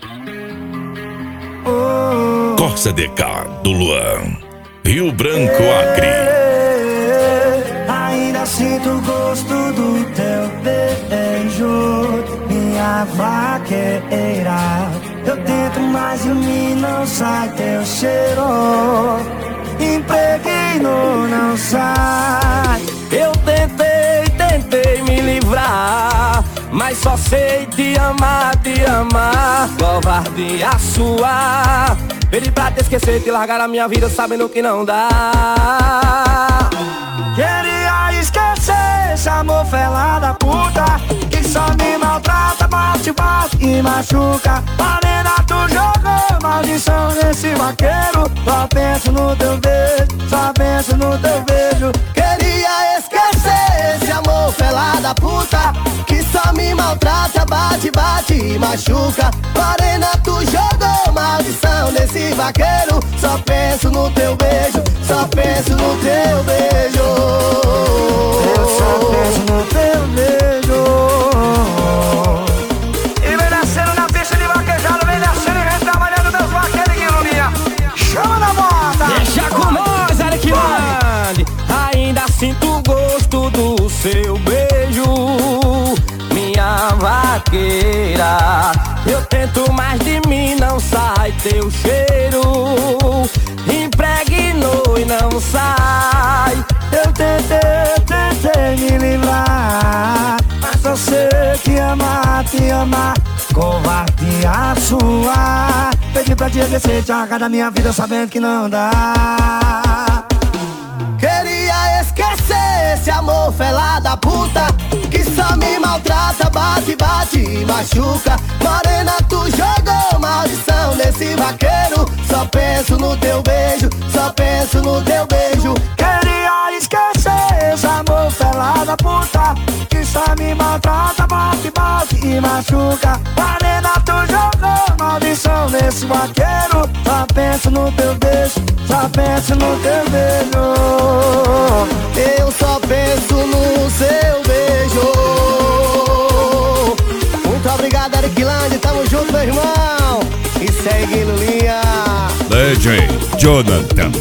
Corsa DK do Luan, Rio Branco, Acre. Ainda sinto o gosto do teu beijo, minha vaqueira. Eu tento, mas em mim não sai teu cheiro. Impregno, não sai. Eu tentei me livrar, mas só sei te amar, te amar. Covardia sua, pedi pra te esquecer, te largar a minha vida sabendo que não dá. Queria esquecer esse amor fela da puta, que só me maltrata, bate e machuca. Morena, tu jogou maldição nesse vaqueiro. Só penso no teu beijo, só penso no teu beijo. Queria esquecer esse amor fela da puta, que só me maltrata, bate e machuca. Morena, tu jogou maldição nesse vaqueiro. Só penso no teu beijo, só penso no teu beijo. Eu só penso no teu beijo. E vem nascendo na pista de vaquejado, vem nascendo e vem trabalhando meus vaqueiros que ilumina. Chama na moda. Deixa com nós, Eric Land. Ainda sinto o gosto do seu beijo, minha vaqueira. Eu tento, mas de mim não sai teu cheiro. Impregnou e não sai. Eu tentei me livrar, mas só sei te amar, te amar. Covardia sua, pedi pra te esquecer, te arrancar da minha vida sabendo que não dá. Queria esquecer esse amor fela da puta, que só me maltrata, bate e machuca. Morena, tu jogou maldição nesse vaqueiro. Só penso no teu beijo, só penso no teu beijo. Queria esquecer esse amor fela da puta, que só me maltrata, bate e machuca. Morena, tu jogou maldição nesse vaqueiro. Só penso no teu beijo, só penso no teu beijo. Eu só penso no seu beijo. Muito obrigado, Eric Land, tamo junto, meu irmão. E segue Lulinha. Legend Jonathan.